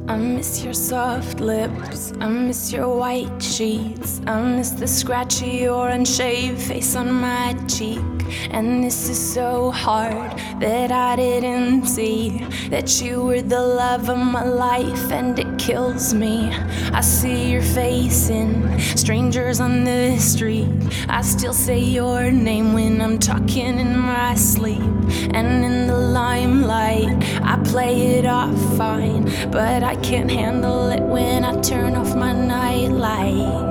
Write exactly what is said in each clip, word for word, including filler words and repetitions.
I miss your soft lips, I miss your white sheets, I miss the scratchy or unshaved face on my cheek. And this is so hard that I didn't see that you were the love of my life, and it kills me. I see your face in strangers on the street. I still say your name when I'm talking in my sleep. And in the limelight, I play it off fine, but I can't handle it when I turn off my nightlight.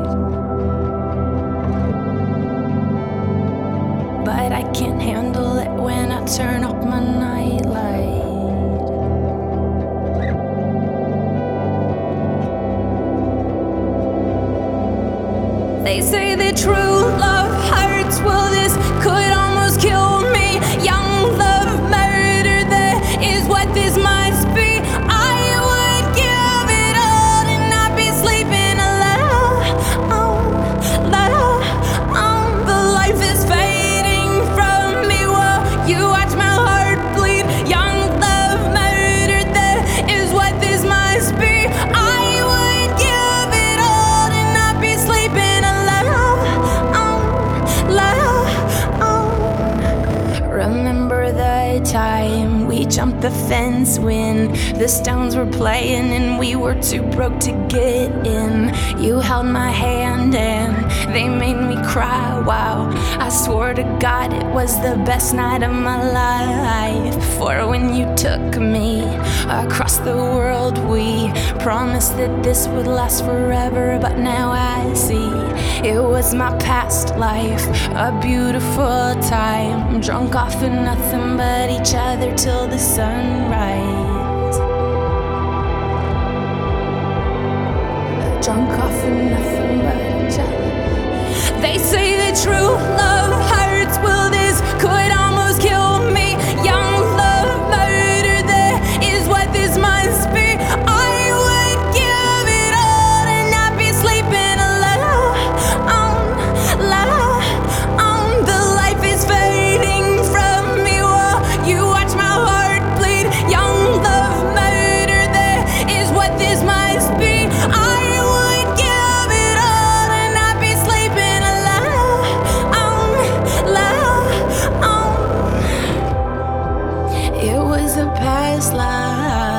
But I can't handle it when I turn off my nightlight. They say that true love hurts. Well, this could almost kill me. Young love murder, that is what this must be. I would give it all and not be sleeping alone. Alone. The life is fading from me. Well, you watch my heart bleed. Young love murder, that is what this must be. I would give it all and not be sleeping. Remember the time we jumped the fence when the Stones were playing and we were too broke to get in. You held my hand and they made me cry. Wow, I swore to God it was the best night of my life. For when you took me across the world, we promised that this would last forever. But now I see it was my past life, a beautiful time, drunk off of nothing but each other till the sunrise. Drunk off of nothing but each other. They say that true love hurts. Well, this could almost kill me. Young love murder, that is what this must be. I would give it all and not be sleeping alone. Alone. The life is fading from me. Well, you watch my heart bleed. Young love murder, that is what this must be. I would give it all and not be sleeping alone. Alone. It was a past life.